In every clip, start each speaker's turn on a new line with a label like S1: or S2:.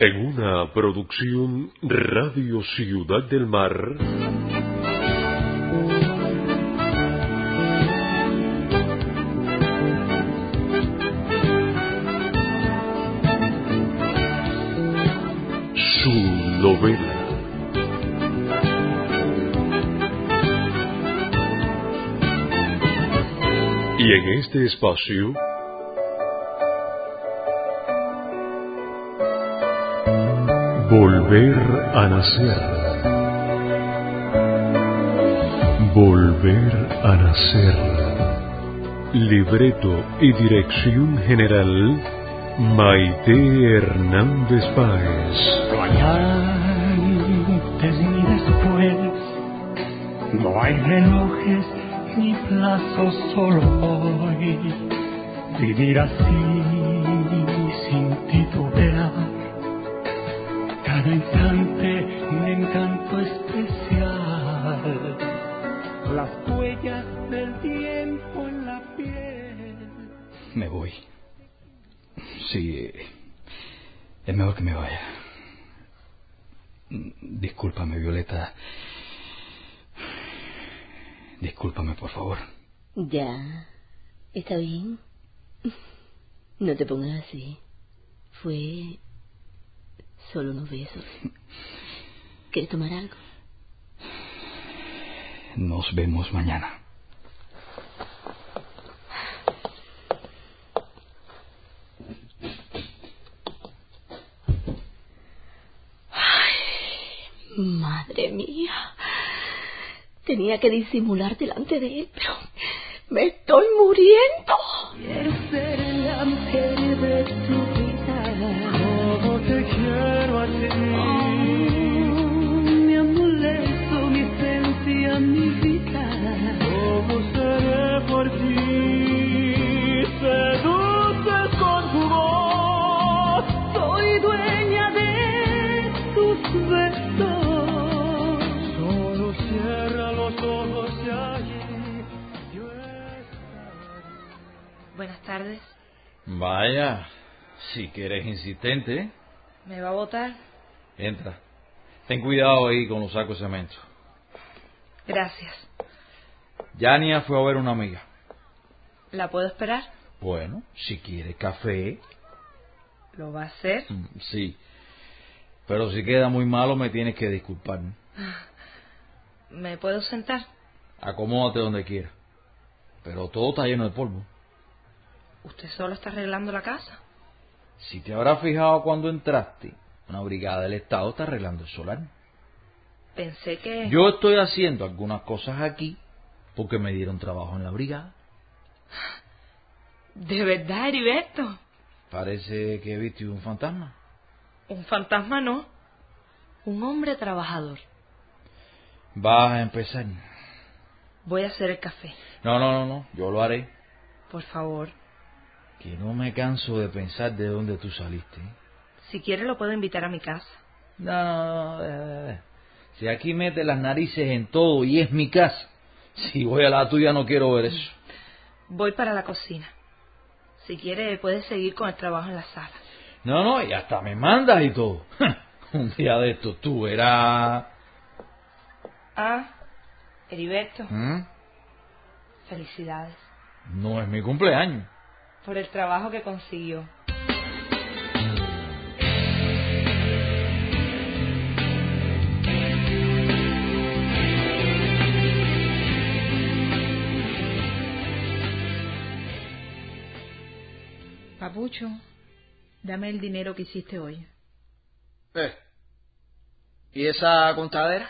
S1: En una producción Radio Ciudad del Mar. Su novela. Y en este espacio Volver a nacer. Volver a nacer. Libreto y dirección general Maite Hernández Páez.
S2: No hay antes ni después, no hay relojes ni plazos, solo hoy. Vivir así sin titubear, cada instante un encanto especial, las huellas del tiempo en la piel.
S3: Me voy. Sí, es mejor que me vaya. Discúlpame, Violeta. Discúlpame, por favor.
S4: Ya, está bien. No te pongas así. Fue solo unos besos. ¿Quieres tomar algo?
S3: Nos vemos mañana.
S4: Ay, madre mía. Tenía que disimular delante de él, pero me estoy muriendo.
S2: Quiero ser la mujer de tu vida, como te quiero a ti. Mi amuleto, mi esencia, mi vida. ¿Cómo seré por ti? Seduces con tu voz, soy dueña de tus besos. Solo cierra los ojos y allí yo estaré.
S5: Buenas tardes.
S6: Vaya, si que eres insistente.
S5: ¿Me va a votar?
S6: Entra. Ten cuidado ahí con los sacos de cemento.
S5: Gracias.
S6: Yania fue a ver una amiga.
S5: ¿La puedo esperar?
S6: Bueno, si quiere café.
S5: ¿Lo va a hacer?
S6: Sí. Pero si queda muy malo me tienes que disculpar.
S5: ¿Me puedo sentar?
S6: Acomódate donde quiera. Pero todo está lleno de polvo.
S5: ¿Usted solo está arreglando la casa?
S6: Si te habrás fijado cuando entraste, una brigada del Estado está arreglando el solar.
S5: Pensé que...
S6: Yo estoy haciendo algunas cosas aquí porque me dieron trabajo en la brigada.
S5: ¿De verdad, Heriberto?
S6: Parece que he visto un fantasma.
S5: Un fantasma no. Un hombre trabajador.
S6: Vas a empezar.
S5: Voy a hacer el café.
S6: No, yo lo haré.
S5: Por favor.
S6: Que no me canso de pensar de dónde tú saliste.
S5: Si quiere lo puedo invitar a mi casa.
S6: No. Si aquí metes las narices en todo y es mi casa, si voy a la tuya no quiero ver eso.
S5: Voy para la cocina. Si quiere puede seguir con el trabajo en la sala.
S6: No, y hasta me mandas y todo. Un día de estos tú verás.
S5: Ah, Heriberto.
S6: ¿Mm?
S5: Felicidades.
S6: No es mi cumpleaños.
S5: Por el trabajo que consiguió.
S7: Papucho, dame el dinero que hiciste hoy.
S8: ¿Y esa contadera?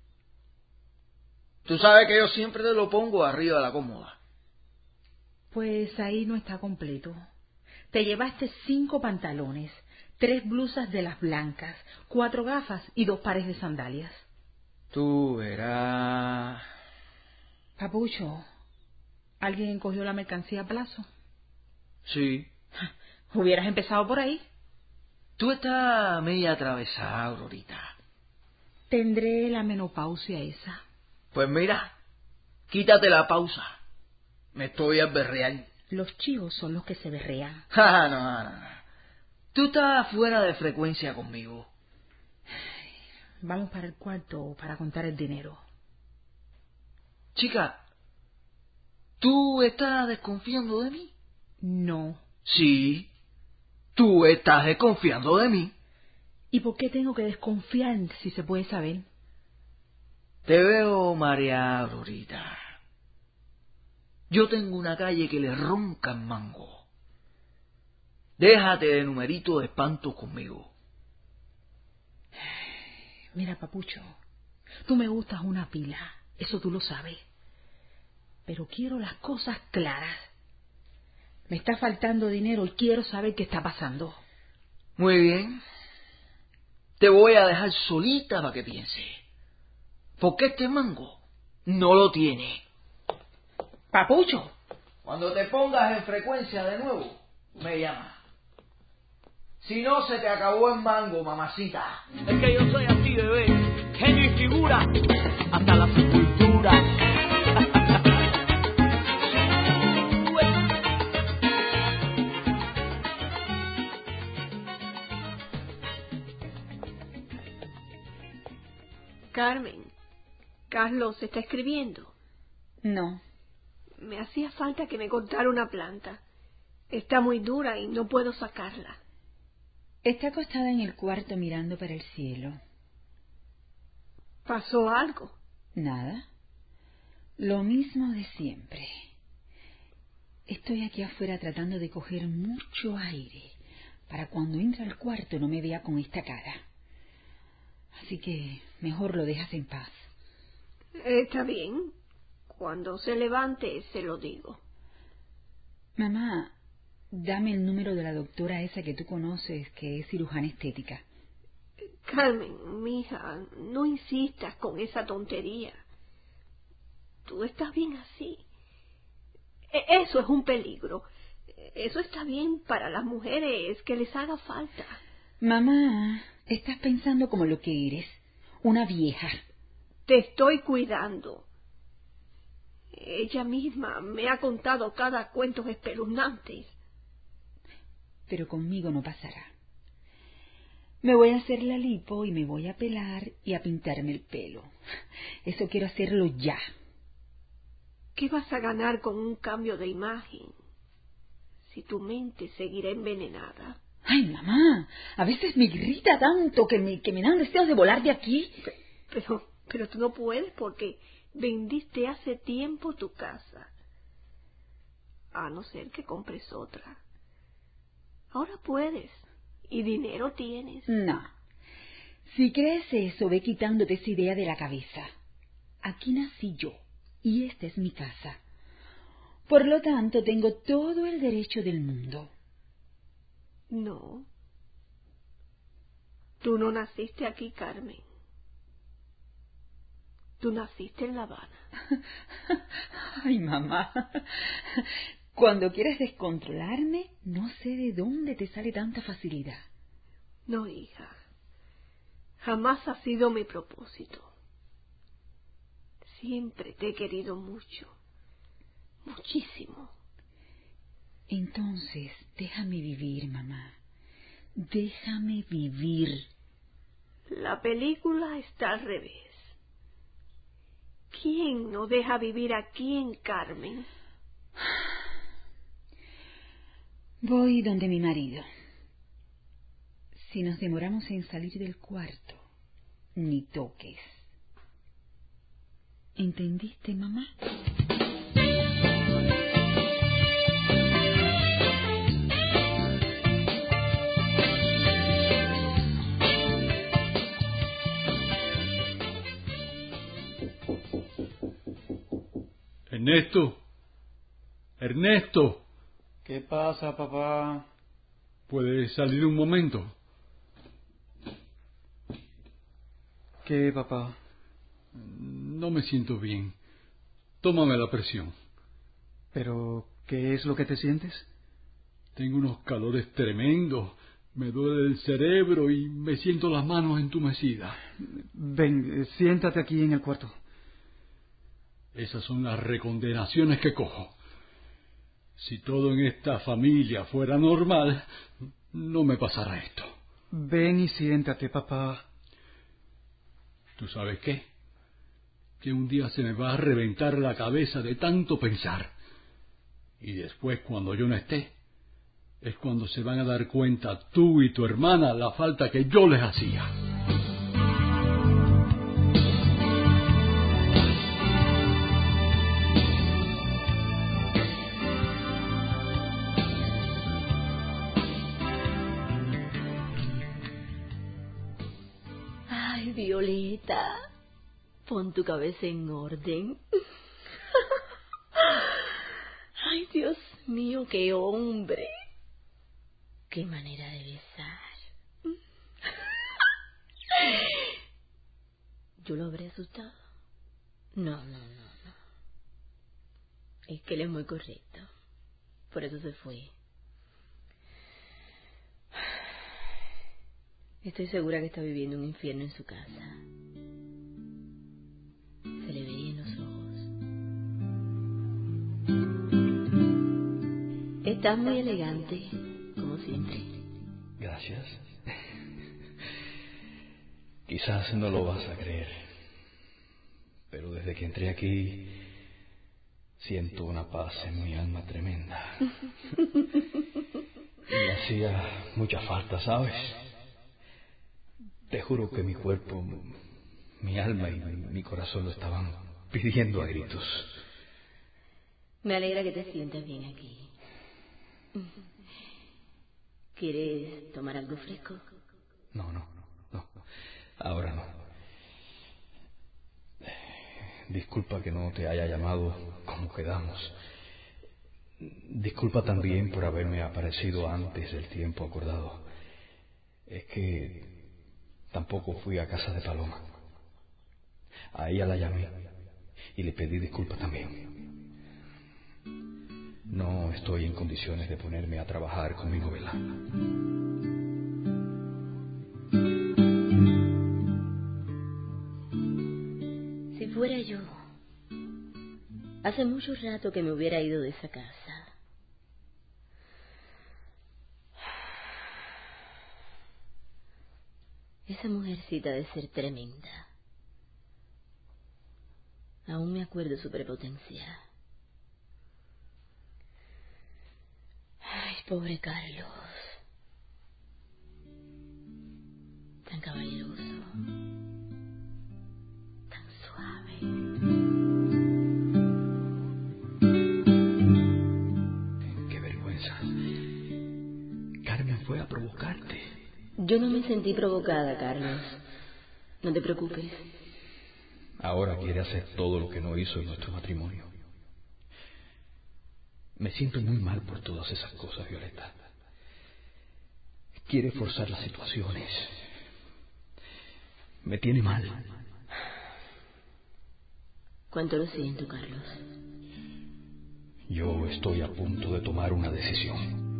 S8: Tú sabes que yo siempre te lo pongo arriba de la cómoda.
S7: Pues ahí no está completo. Te llevaste 5 pantalones, 3 blusas de las blancas, 4 gafas y 2 pares de sandalias.
S8: Tú verás.
S7: Papucho, ¿alguien cogió la mercancía a plazo?
S8: Sí.
S7: Hubieras empezado por ahí.
S8: Tú estás media atravesada, Aurorita.
S7: Tendré la menopausia esa.
S8: Pues mira, quítate la pausa. Me estoy a berrear.
S7: Los chivos son los que se berrean.
S8: No. Tú estás fuera de frecuencia conmigo.
S7: Vamos para el cuarto para contar el dinero.
S8: Chica, ¿tú estás desconfiando de mí?
S7: No.
S8: Sí, tú estás desconfiando de mí.
S7: ¿Y por qué tengo que desconfiar si se puede saber?
S8: Te veo mareado ahorita. Yo tengo una calle que le ronca el mango. Déjate de numerito de espanto conmigo.
S7: Mira, papucho, tú me gustas una pila, eso tú lo sabes. Pero quiero las cosas claras. Me está faltando dinero y quiero saber qué está pasando.
S8: Muy bien. Te voy a dejar solita para que pienses. Porque este mango no lo tiene.
S7: ¡Papucho!
S8: Cuando te pongas en frecuencia de nuevo, me llamas. Si no, se te acabó el mango, mamacita.
S9: Es que yo soy así, bebé. Genio y figura. Hasta la sepultura.
S4: Carmen, Carlos está escribiendo.
S7: No.
S4: Me hacía falta que me cortara una planta. Está muy dura y no puedo sacarla.
S7: Está acostada en el cuarto mirando para el cielo.
S4: ¿Pasó algo?
S7: Nada. Lo mismo de siempre. Estoy aquí afuera tratando de coger mucho aire para cuando entre al cuarto no me vea con esta cara. Así que mejor lo dejas en paz.
S4: Está bien. Cuando se levante se lo digo.
S7: Mamá, dame el número de la doctora esa que tú conoces, que es cirujana estética.
S4: Carmen, mija, no insistas con esa tontería. Tú estás bien así. Eso es un peligro. Eso está bien para las mujeres que les haga falta.
S7: Mamá, estás pensando como lo que eres, una vieja.
S4: Te estoy cuidando. Ella misma me ha contado cada cuentos espeluznantes.
S7: Pero conmigo no pasará. Me voy a hacer la lipo y me voy a pelar y a pintarme el pelo. Eso quiero hacerlo ya.
S4: ¿Qué vas a ganar con un cambio de imagen si tu mente seguirá envenenada?
S7: Ay, mamá, a veces me irrita tanto que me dan deseos de volar de aquí.
S4: Pero tú no puedes porque vendiste hace tiempo tu casa. A no ser que compres otra. Ahora puedes. Y dinero tienes.
S7: No. Si crees eso, ve quitándote esa idea de la cabeza. Aquí nací yo. Y esta es mi casa. Por lo tanto, tengo todo el derecho del mundo.
S4: No. Tú no naciste aquí, Carmen. Tú naciste en La Habana.
S7: Ay, mamá. Cuando quieres descontrolarme, no sé de dónde te sale tanta facilidad.
S4: No, hija. Jamás ha sido mi propósito. Siempre te he querido mucho. Muchísimo.
S7: Entonces, déjame vivir, mamá. Déjame vivir.
S4: La película está al revés. ¿Quién no deja vivir a quién, Carmen?
S7: Voy donde mi marido. Si nos demoramos en salir del cuarto, ni toques. ¿Entendiste, mamá?
S1: Ernesto,
S3: ¿Qué pasa, papá?
S1: ¿puedes salir un momento?
S3: ¿Qué, papá?
S1: No me siento bien. Tómame la presión.
S3: ¿Pero qué es lo que te sientes?
S1: Tengo unos calores tremendos. Me duele el cerebro y me siento las manos entumecidas.
S3: Ven, siéntate aquí en el cuarto.
S1: Esas son las recondenaciones que cojo. Si todo en esta familia fuera normal, no me pasara esto.
S3: Ven y siéntate, papá.
S1: ¿Tú sabes qué? Que un día se me va a reventar la cabeza de tanto pensar. Y después, cuando yo no esté, es cuando se van a dar cuenta tú y tu hermana la falta que yo les hacía.
S2: Ay, Violeta, pon tu cabeza en orden. Ay, Dios mío, qué hombre. Qué manera de besar. ¿Yo lo habré asustado? No. Es que él es muy correcto. Por eso se fue. Estoy segura que está viviendo un infierno en su casa. Se le veía en los ojos. Estás muy elegante, como siempre.
S3: Gracias. Quizás no lo vas a creer, pero desde que entré aquí siento una paz en mi alma tremenda. Me hacía mucha falta, ¿sabes? Te juro que mi cuerpo, mi alma y mi corazón lo estaban pidiendo a gritos.
S2: Me alegra que te sientas bien aquí. ¿Quieres tomar algo fresco?
S3: No. Ahora no. Disculpa que no te haya llamado como quedamos. Disculpa también por haberme aparecido antes del tiempo acordado. Es que tampoco fui a casa de Paloma. A ella la llamé y le pedí disculpas también. No estoy en condiciones de ponerme a trabajar con mi novela.
S2: Si fuera yo, hace mucho rato que me hubiera ido de esa casa. Esa mujercita debe ser tremenda. Aún me acuerdo de su prepotencia. Ay, pobre Carlos. Tan caballeroso. Tan suave.
S3: Qué vergüenza. Carmen fue a provocarte.
S2: Yo no me sentí provocada, Carlos. No te preocupes.
S3: Ahora quiere hacer todo lo que no hizo en nuestro matrimonio. Me siento muy mal por todas esas cosas, Violeta. Quiere forzar las situaciones. Me tiene mal.
S2: ¿Cuánto lo siento, Carlos?
S3: Yo estoy a punto de tomar una decisión.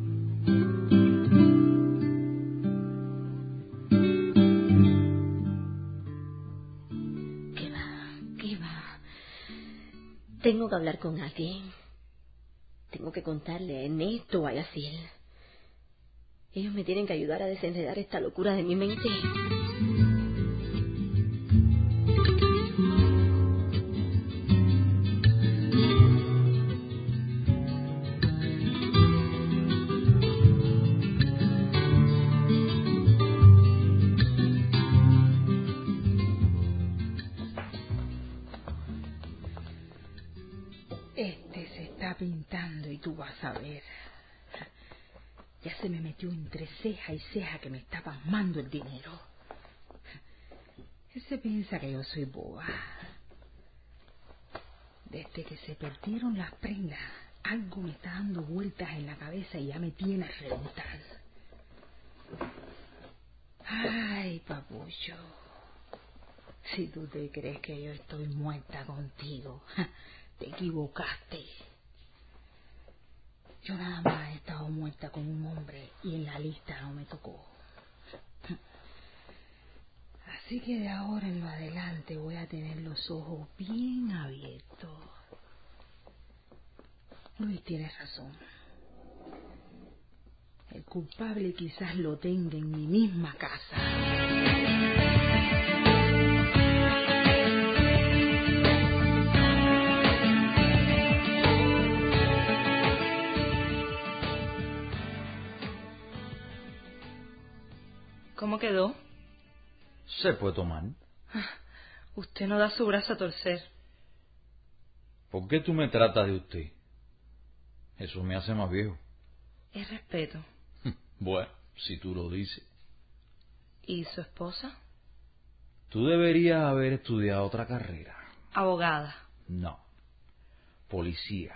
S2: ¿Qué va? Tengo que hablar con alguien. Tengo que contarle a Ernesto o a Yaciel. Ellos me tienen que ayudar a desenredar esta locura de mi mente.
S7: Se está pintando y tú vas a ver. Ya se me metió entre ceja y ceja que me está pasmando el dinero. Él se piensa que yo soy boba. Desde que se perdieron las prendas, algo me está dando vueltas en la cabeza y ya me tiene a reventar. Ay, papucho, si tú te crees que yo estoy muerta contigo, te equivocaste. Yo nada más he estado muerta con un hombre y en la lista no me tocó. Así que de ahora en lo adelante voy a tener los ojos bien abiertos. Luis tiene razón. El culpable quizás lo tenga en mi misma casa.
S5: ¿Cómo quedó?
S6: Se puede tomar.
S5: Usted no da su brazo a torcer.
S6: ¿Por qué tú me tratas de usted? Eso me hace más viejo.
S5: Es respeto.
S6: Bueno, si tú lo dices.
S5: ¿Y su esposa?
S6: Tú deberías haber estudiado otra carrera.
S5: Abogada.
S6: No. Policía.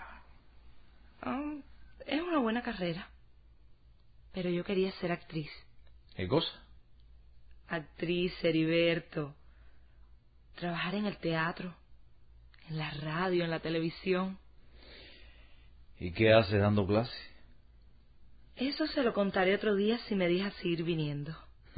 S5: Es una buena carrera. Pero yo quería ser actriz.
S6: ¿Qué cosa?
S5: Actriz, Heriberto. Trabajar en el teatro, en la radio, en la televisión.
S6: ¿Y qué haces dando clases?
S5: Eso se lo contaré otro día si me dejas seguir viniendo.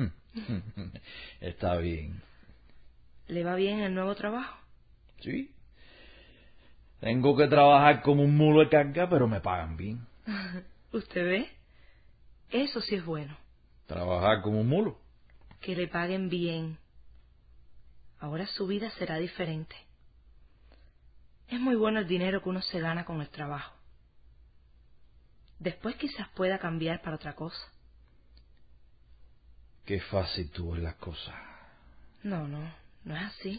S6: Está bien.
S5: ¿Le va bien el nuevo trabajo?
S6: Sí. Tengo que trabajar como un mulo de carga, pero me pagan bien.
S5: ¿Usted ve? Eso sí es bueno.
S6: ¿Trabajar como un mulo?
S5: Que le paguen bien. Ahora su vida será diferente. Es muy bueno el dinero que uno se gana con el trabajo. Después quizás pueda cambiar para otra cosa.
S6: Qué fácil tú ves las cosas.
S5: No es así.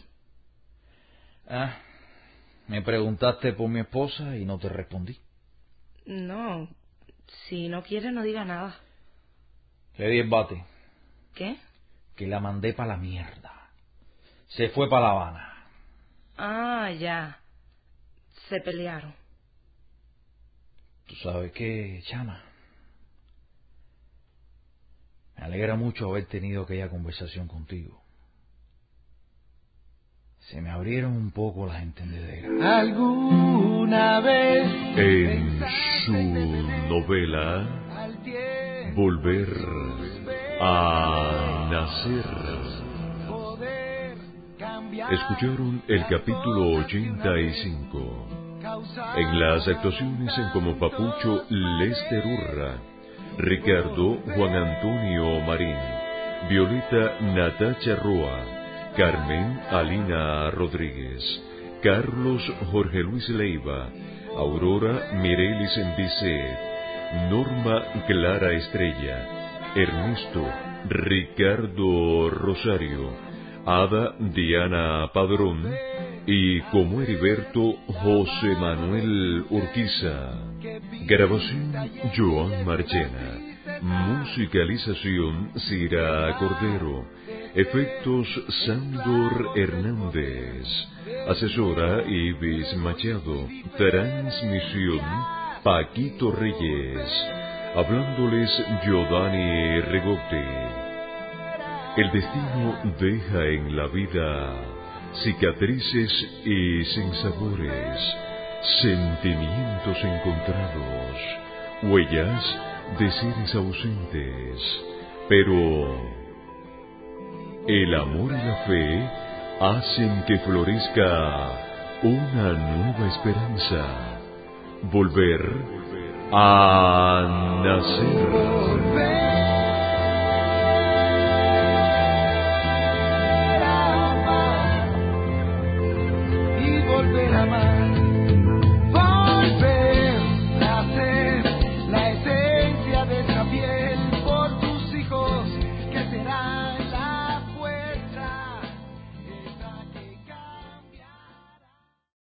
S6: Me preguntaste por mi esposa y no te respondí.
S5: No, si no quiere no diga nada.
S6: Le di el bate.
S5: ¿Qué?
S6: Que la mandé para la mierda. Se fue para La Habana.
S5: Ya. Se pelearon.
S6: ¿Tú sabes qué, chama? Me alegra mucho haber tenido aquella conversación contigo. Se me abrieron un poco las entendederas.
S10: ¿Alguna vez
S11: en su novela Volver a Nacer? Escucharon el capítulo 85. En las actuaciones como Papucho Lester Urra, Ricardo Juan Antonio Marín, Violeta Natacha Roa, Carmen Alina Rodríguez, Carlos Jorge Luis Leiva, Aurora Mirelis Envicet, Norma Clara Estrella, Ernesto Ricardo Rosario, Ada Diana Padrón y como Heriberto José Manuel Urquiza. Grabación Joan Marchena. Musicalización Cira Cordero. Efectos Sándor Hernández. Asesora Ibis Machado. Transmisión Paquito Reyes. Hablándoles Giovanni Regote. El destino deja en la vida cicatrices y sinsabores, sentimientos encontrados, huellas de seres ausentes, pero el amor y la fe hacen que florezca una nueva esperanza, volver a nacer.